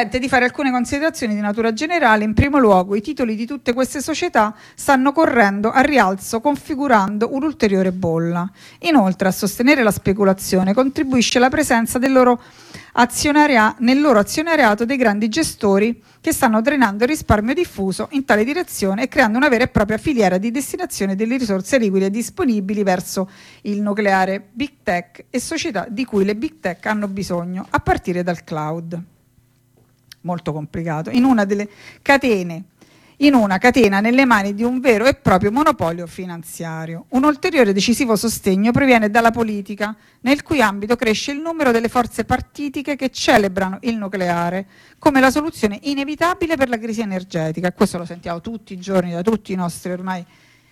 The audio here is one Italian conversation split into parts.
di fare alcune considerazioni di natura generale. In primo luogo, i titoli di tutte queste società stanno correndo a rialzo, configurando un'ulteriore bolla. Inoltre, a sostenere la speculazione contribuisce la presenza nel loro azionariato dei grandi gestori che stanno drenando il risparmio diffuso in tale direzione e creando una vera e propria filiera di destinazione delle risorse liquide disponibili verso il nucleare, big tech e società di cui le big tech hanno bisogno, a partire dal cloud. Molto complicato, in una catena nelle mani di un vero e proprio monopolio finanziario. Un ulteriore decisivo sostegno proviene dalla politica, nel cui ambito cresce il numero delle forze partitiche che celebrano il nucleare come la soluzione inevitabile per la crisi energetica. Questo lo sentiamo tutti i giorni da tutti i nostri ormai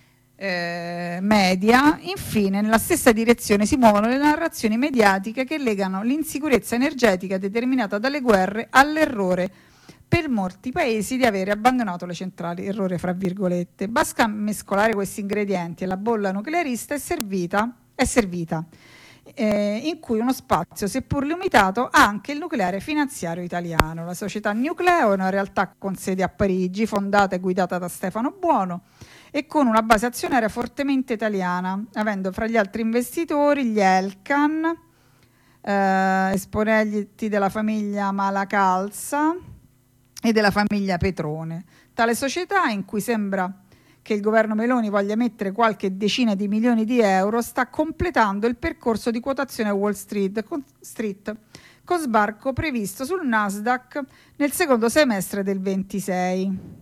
media. Infine, nella stessa direzione si muovono le narrazioni mediatiche che legano l'insicurezza energetica determinata dalle guerre all'errore per molti paesi di avere abbandonato le centrali, errore fra virgolette. Basta mescolare questi ingredienti e la bolla nuclearista è servita in cui uno spazio, seppur limitato, ha anche il nucleare finanziario italiano. La società Nucleo è una realtà con sede a Parigi, fondata e guidata da Stefano Buono e con una base azionaria fortemente italiana, avendo fra gli altri investitori gli Elkan, esponenti della famiglia Malacalza e della famiglia Petrone. Tale società, in cui sembra che il governo Meloni voglia mettere qualche decina di milioni di euro, sta completando il percorso di quotazione a Wall Street con sbarco previsto sul Nasdaq nel secondo semestre del 26.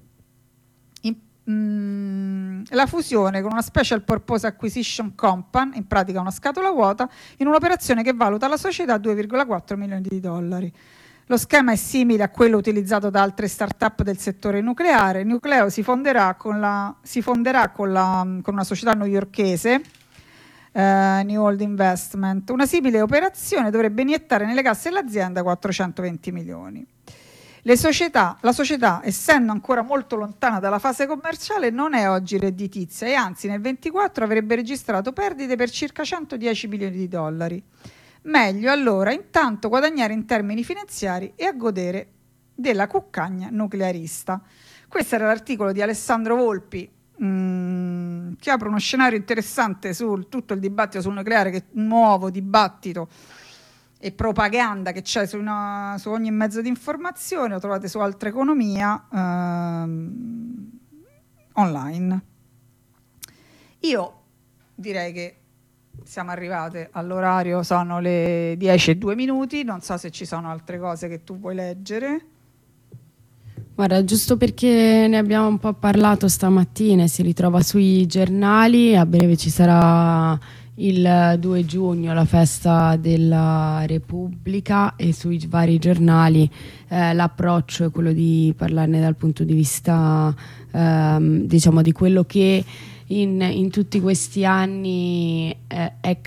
La fusione con una Special Purpose Acquisition Company, in pratica una scatola vuota, in un'operazione che valuta la società a 2,4 milioni di dollari. Lo schema è simile a quello utilizzato da altre start-up del settore nucleare. Nucleo si fonderà con una società newyorkese, New Old Investment. Una simile operazione dovrebbe iniettare nelle casse dell'azienda 420 milioni. La società, essendo ancora molto lontana dalla fase commerciale, non è oggi redditizia e anzi nel 2024 avrebbe registrato perdite per circa 110 milioni di dollari. Meglio allora intanto guadagnare in termini finanziari e a godere della cuccagna nuclearista. Questo era l'articolo di Alessandro Volpi, che apre uno scenario interessante su tutto il dibattito sul nucleare, che nuovo dibattito e propaganda che c'è su ogni mezzo di informazione. Lo trovate su Altra Economia online. Io direi che siamo arrivate all'orario, sono le 10:02, non so se ci sono altre cose che tu vuoi leggere. Guarda, giusto perché ne abbiamo un po' parlato stamattina e si ritrova sui giornali, a breve ci sarà il 2 giugno la festa della Repubblica e sui vari giornali l'approccio è quello di parlarne dal punto di vista diciamo di quello che in tutti questi anni è